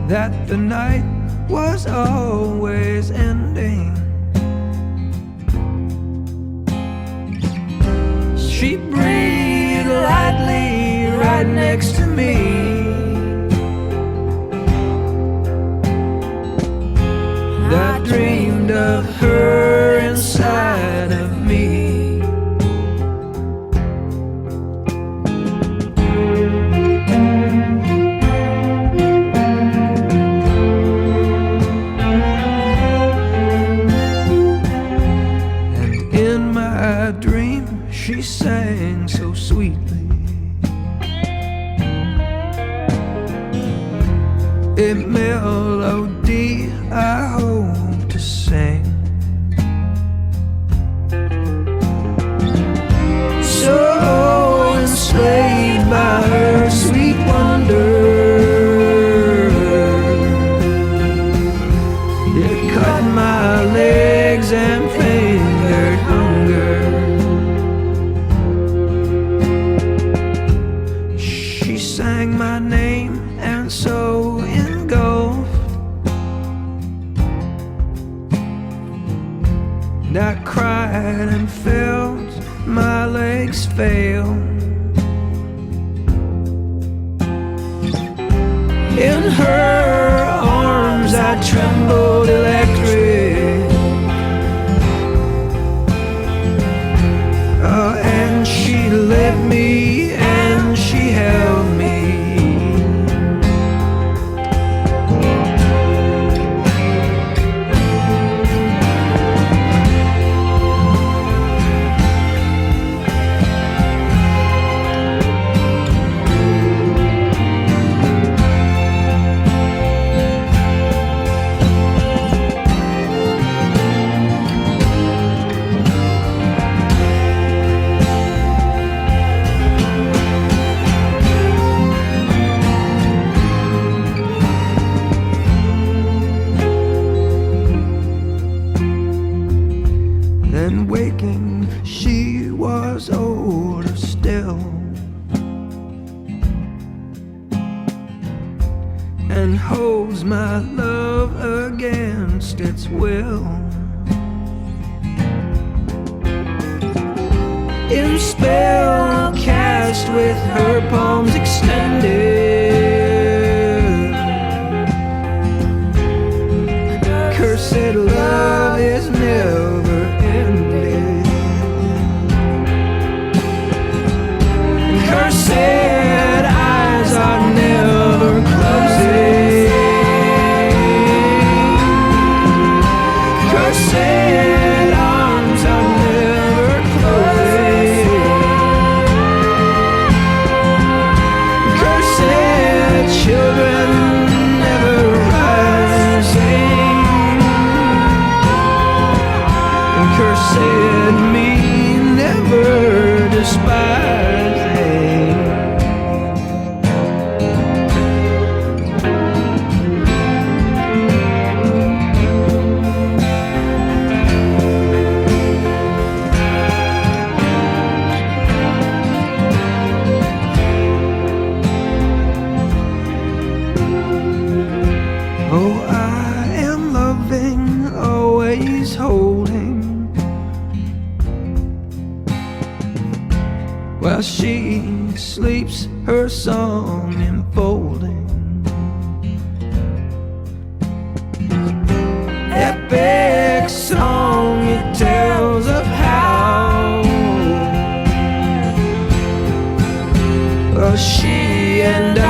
that the night was always ending. She breathed lightly right next to me. I dreamed of her inside of me. And in my dream she sang so sweetly, a melody I hope to sing. So enslaved by her sweet wonder, it cut my legs and fingered hunger. She sang my name and so engulfed, and I cried and felt my legs fail. In her arms I trembled electric, and she led me and she held me. Then waking, she was older still, and holds my love against its will. In spell cast with her palms extended, cursed love is never ended. Cursed eyes are never closing. Cursed arms are never closing. Cursed children never rising. And cursed me never despising. Oh, I am loving, always holding, while she sleeps, her song enfolding. Epic song, it tells of how she and